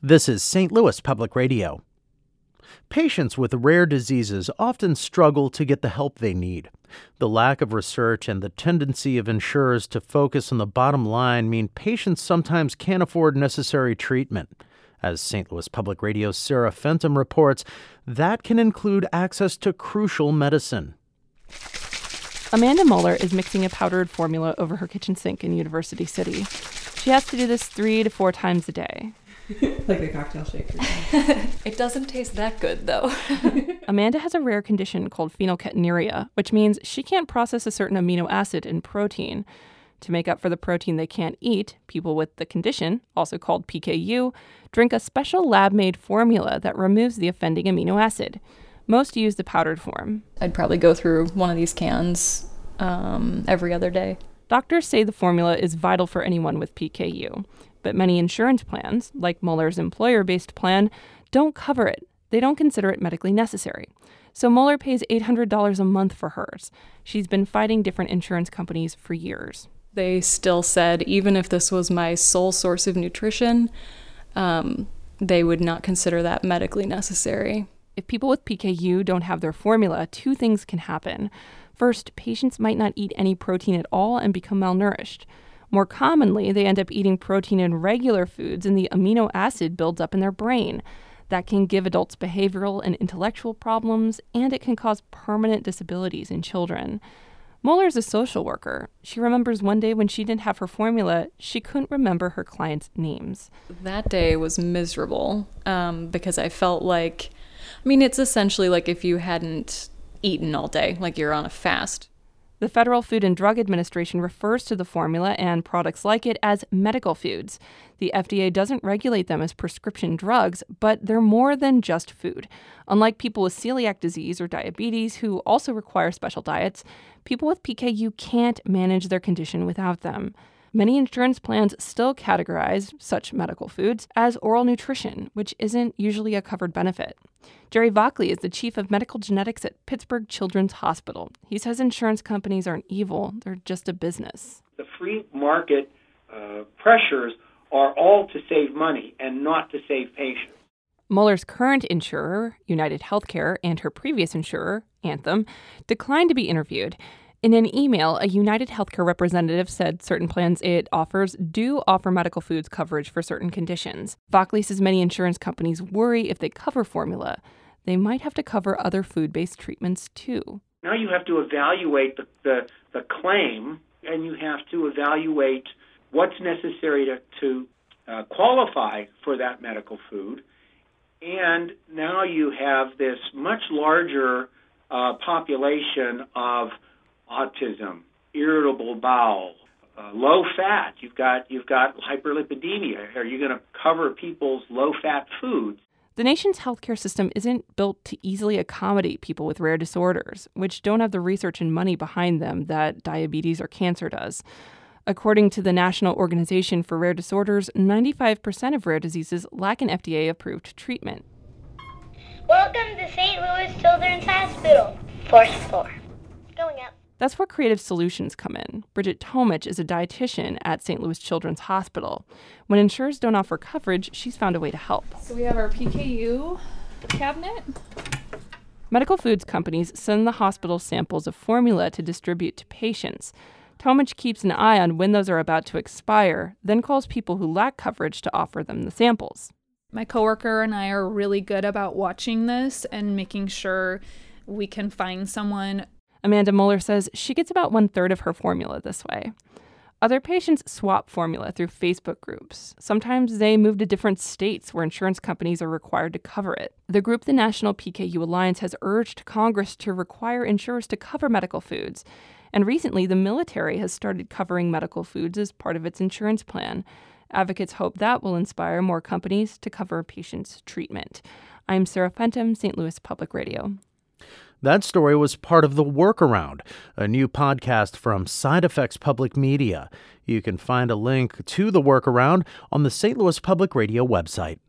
This is St. Louis Public Radio. Patients with rare diseases often struggle to get the help they need. The lack of research and the tendency of insurers to focus on the bottom line mean patients sometimes can't afford necessary treatment. As St. Louis Public Radio's Sarah Fenton reports, that can include access to crucial medicine. Amanda Moeller is mixing a powdered formula over her kitchen sink in University City. She has to do this 3 to 4 times a day. Like a cocktail shaker. It doesn't taste that good, though. Amanda has a rare condition called phenylketonuria, which means she can't process a certain amino acid in protein. To make up for the protein they can't eat, people with the condition, also called PKU, drink a special lab-made formula that removes the offending amino acid. Most use the powdered form. I'd probably go through one of these cans every other day. Doctors say the formula is vital for anyone with PKU, but many insurance plans, like Moeller's employer-based plan, don't cover it. They don't consider it medically necessary. So Moeller pays $800 a month for hers. She's been fighting different insurance companies for years. They still said even if this was my sole source of nutrition, they would not consider that medically necessary. If people with PKU don't have their formula, 2 things can happen. First, patients might not eat any protein at all and become malnourished. More commonly, they end up eating protein in regular foods and the amino acid builds up in their brain. That can give adults behavioral and intellectual problems, and it can cause permanent disabilities in children. Moeller's a social worker. She remembers one day when she didn't have her formula, she couldn't remember her clients' names. That day was miserable because I felt like, it's essentially like if you hadn't eaten all day, like you're on a fast. The Federal Food and Drug Administration refers to the formula and products like it as medical foods. The FDA doesn't regulate them as prescription drugs, but they're more than just food. Unlike people with celiac disease or diabetes who also require special diets, people with PKU can't manage their condition without them. Many insurance plans still categorize such medical foods as oral nutrition, which isn't usually a covered benefit. Jerry Vockley is the chief of medical genetics at Pittsburgh Children's Hospital. He says insurance companies aren't evil, they're just a business. The free market pressures are all to save money and not to save patients. Moeller's current insurer, United Healthcare, and her previous insurer, Anthem, declined to be interviewed. In an email, a United Healthcare representative said certain plans it offers do offer medical foods coverage for certain conditions. Vockley says many insurance companies worry if they cover formula, they might have to cover other food-based treatments too. Now you have to evaluate the claim, and you have to evaluate what's necessary to qualify for that medical food. And now you have this much larger population of autism, irritable bowel, low fat. You've got hyperlipidemia. Are you going to cover people's low-fat foods? The nation's healthcare system isn't built to easily accommodate people with rare disorders, which don't have the research and money behind them that diabetes or cancer does. According to the National Organization for Rare Disorders, 95% of rare diseases lack an FDA-approved treatment. Welcome to St. Louis Children's Hospital. 4th floor. Going up. That's where creative solutions come in. Bridget Tomich is a dietitian at St. Louis Children's Hospital. When insurers don't offer coverage, she's found a way to help. So we have our PKU cabinet. Medical foods companies send the hospital samples of formula to distribute to patients. Tomich keeps an eye on when those are about to expire, then calls people who lack coverage to offer them the samples. My coworker and I are really good about watching this and making sure we can find someone. Amanda Moeller says she gets about 1/3 of her formula this way. Other patients swap formula through Facebook groups. Sometimes they move to different states where insurance companies are required to cover it. The group, the National PKU Alliance, has urged Congress to require insurers to cover medical foods. And recently, the military has started covering medical foods as part of its insurance plan. Advocates hope that will inspire more companies to cover patients' treatment. I'm Sarah Fenton, St. Louis Public Radio. That story was part of The Workaround, a new podcast from Side Effects Public Media. You can find a link to The Workaround on the St. Louis Public Radio website.